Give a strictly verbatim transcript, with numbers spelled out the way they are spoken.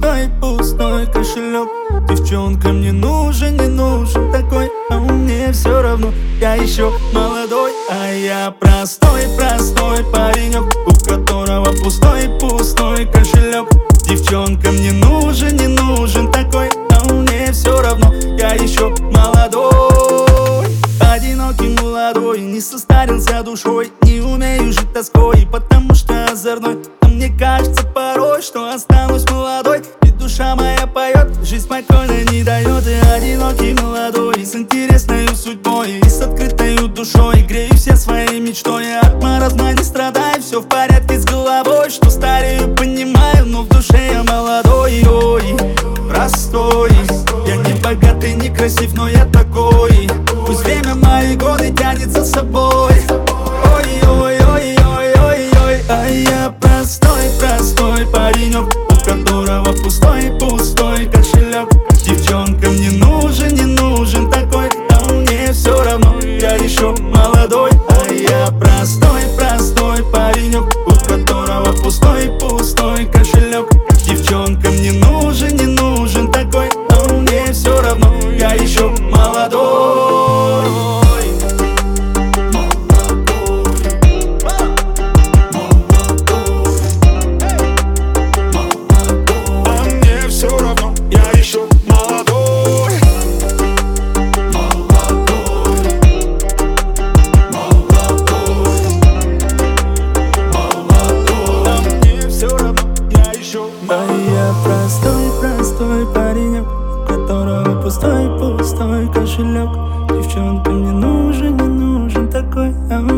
пустой, пустой кошелек. Девчонка мне нужен, не нужен такой, а мне все равно, я еще молодой. А я простой, простой паренек, у которого пустой, пустой кошелек. Девчонка мне нужен, не нужен такой, а мне все равно, я еще молодой. Одинокий молодой, не состарился душой, не умею жить тоской, потому что озорной. А мне кажется порой, что останусь молодой, ведь душа моя поет, жизнь спокойно не дает. И одинокий молодой, с интересной судьбой и с открытой душой, грею все своей мечтой. От маразма не страдаю, все в порядке с головой, что старею, понимаю, но в душе я молодой. Ой, простой, я не богатый, не красив, но я такой. Пусть время мои годы тянет за собой. Ой-ой-ой-ой-ой-ой, а я простой, простой паренек, у которого пустой, пустой кошелек. Девчонка мне нужен, не нужен такой, а мне все равно, я еще молодой. А я простой, простой паренек, у которого пустой, пустой кошелек. Девчонка мне нужен, не нужен такой, а мне все равно, я еще молодой. А я простой, простой паренек, у которого пустой, пустой кошелек. Девчонка мне нужен, не нужен такой, а